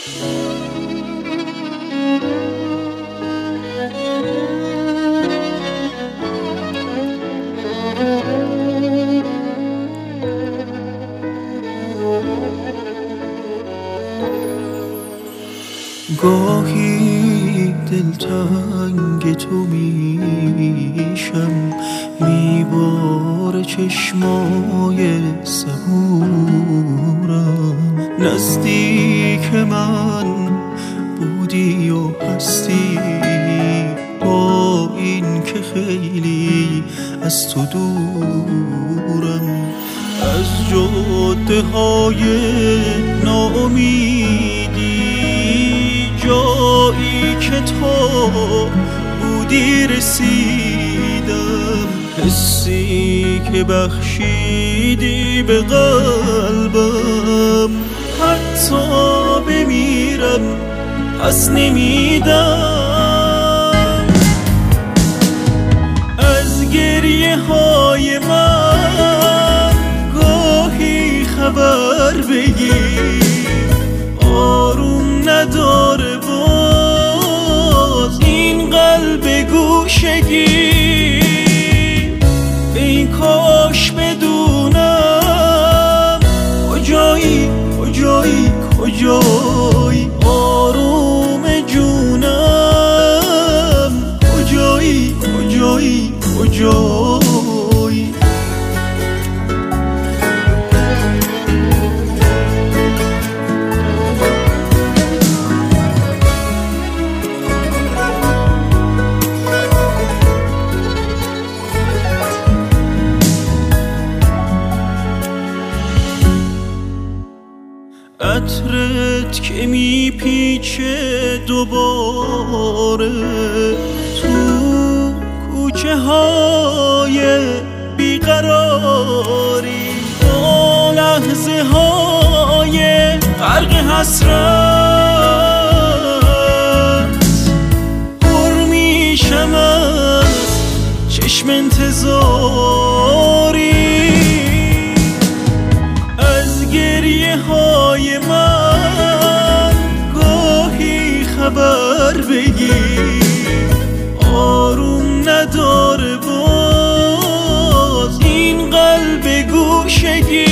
گاهی دلتنگ تو میشم، میباره چشمای صبورم. نزدیک من بودی و هستی، با این که خیلی از تو دورم. از جاده های ناامیدی، جایی که تو بودی رسیدم. حسی که بخشیدی به قلبم، حتی بمیرم پس نمیدم. از گریه های من گاهی خبر بگیر، آروم نداره باز این قلب گوشگی. ای کاش بدونم کجایی کجایی کجایی، آروم جونم کجایی کجایی کجایی. عطرت که میپیچه دوباره تو کوچه های بیقراری، با لحظه های غرق حسرت پر میشم از چشم انتظاری. از گریه های من گاهی خبر بگیر، آروم نداره باز این قلب گوشگی.